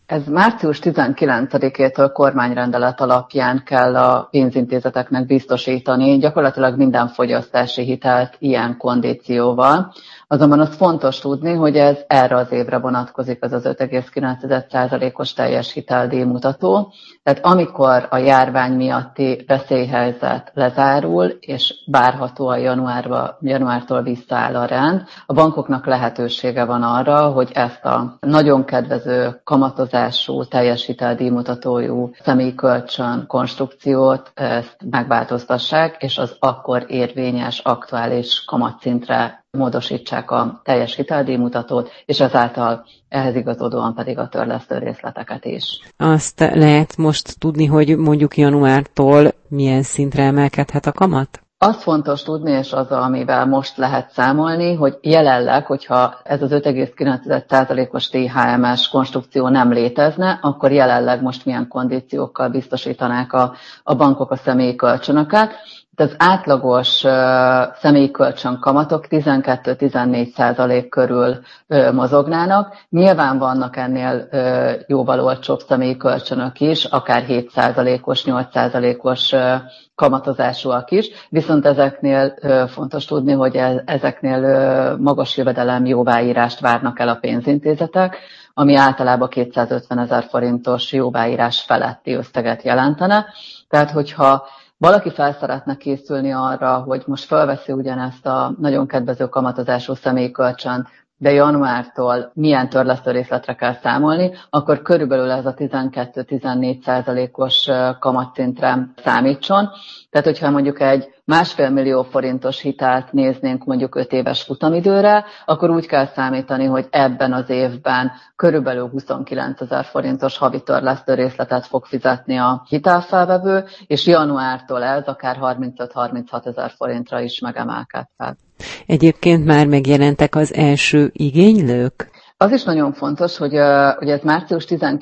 Ez március 19-től kormányrendelet alapján kell a pénzintézeteknek biztosítani gyakorlatilag minden fogyasztási hitelt ilyen kondícióval. Azonban az fontos tudni, hogy ez erre az évre vonatkozik, az 5,9%-os teljes hiteldíjmutató. Tehát amikor a járvány miatti veszélyhelyzet lezárul, és várhatóan januártól visszaáll a rend, a bankoknak lehetősége van arra, hogy ezt a nagyon kedvező kamatozású, teljes hiteldíjmutatójú személyi kölcsön konstrukciót ezt megváltoztassák, és az akkor érvényes, aktuális kamatszintre módosítsák a teljes hiteldíjmutatót, és ezáltal ehhez igazodóan pedig a törlesztő részleteket is. Azt lehet most tudni, hogy mondjuk januártól milyen szintre emelkedhet a kamat? Azt fontos tudni, és az, amivel most lehet számolni, hogy jelenleg, hogyha ez az 5,9%-os THM-es konstrukció nem létezne, akkor jelenleg most milyen kondíciókkal biztosítanák a bankok a személyi kölcsönöket. Az átlagos személyi kölcsön kamatok 12-14% körül mozognának. Nyilván vannak ennél jóval olcsóbb személyi kölcsönök is, akár 7%-os, 8%-os kamatozásúak is, viszont ezeknél fontos tudni, hogy ezeknél magas jövedelem jóváírást várnak el a pénzintézetek, ami általában 250 000 forintos jóváírás feletti összeget jelentene. Tehát, hogyha valaki fel szeretne készülni arra, hogy most felveszi ugyanezt a nagyon kedvező kamatozású személyi kölcsönt, de januártól milyen törlesztő részletre kell számolni, akkor körülbelül ez a 12-14%-os kamatszintre számítson. Tehát, hogyha mondjuk egy 1,5 millió forintos hitelt néznénk mondjuk 5 éves futamidőre, akkor úgy kell számítani, hogy ebben az évben körülbelül 29 000 forintos havi törlesztő részletet fog fizetni a hitelfelvevő, és januártól ez akár 35-36 000 forintra is megemelkedhet. Egyébként már megjelentek az első igénylők? Az is nagyon fontos, hogy ugye ez március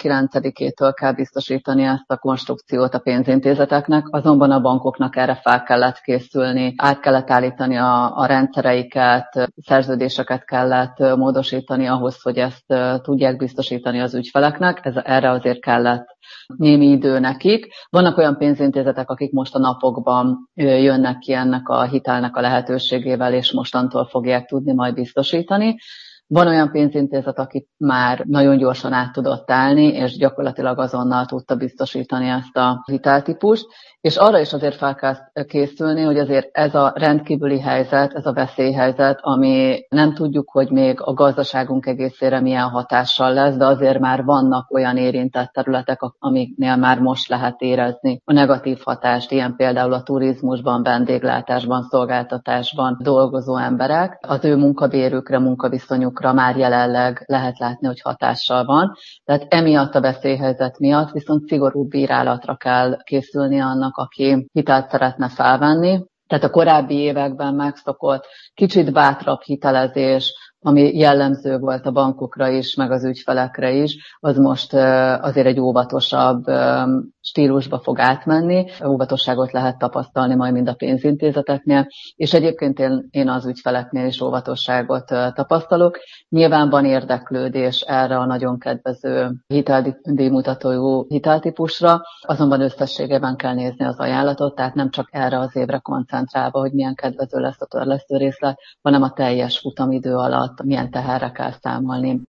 19-től kell biztosítani ezt a konstrukciót a pénzintézeteknek, azonban a bankoknak erre fel kellett készülni, át kellett állítani a rendszereiket, szerződéseket kellett módosítani ahhoz, hogy ezt tudják biztosítani az ügyfeleknek, erre azért kellett némi idő nekik. Vannak olyan pénzintézetek, akik most a napokban jönnek ki ennek a hitelnek a lehetőségével, és mostantól fogják tudni majd biztosítani. Van olyan pénzintézet, aki már nagyon gyorsan át tudott állni, és gyakorlatilag azonnal tudta biztosítani ezt a hiteltípust, és arra is azért fel kell készülni, hogy azért ez a rendkívüli helyzet, ez a veszélyhelyzet, ami nem tudjuk, hogy még a gazdaságunk egészére milyen hatással lesz, de azért már vannak olyan érintett területek, amiknél már most lehet érezni a negatív hatást, ilyen például a turizmusban, vendéglátásban, szolgáltatásban dolgozó emberek. Az ő munkabérükre, munkaviszonyukra már jelenleg lehet látni, hogy hatással van. Tehát emiatt a veszélyhelyzet miatt viszont szigorúbb bírálatra kell készülni annak, aki hitelt szeretne felvenni. Tehát a korábbi években megszokott kicsit bátrabb hitelezés, ami jellemző volt a bankokra is, meg az ügyfelekre is, az most azért egy óvatosabb stílusba fog átmenni. Óvatosságot lehet tapasztalni majd mind a pénzintézeteknél, és egyébként én az ügyfeleknél is óvatosságot tapasztalok. Nyilván van érdeklődés erre a nagyon kedvező hiteldíjmutatójú hiteltípusra, azonban összességében kell nézni az ajánlatot, tehát nem csak erre az évre koncentrálva, hogy milyen kedvező lesz a törlesztő részlet, hanem a teljes futamidő alatt milyen teherre kell számolni.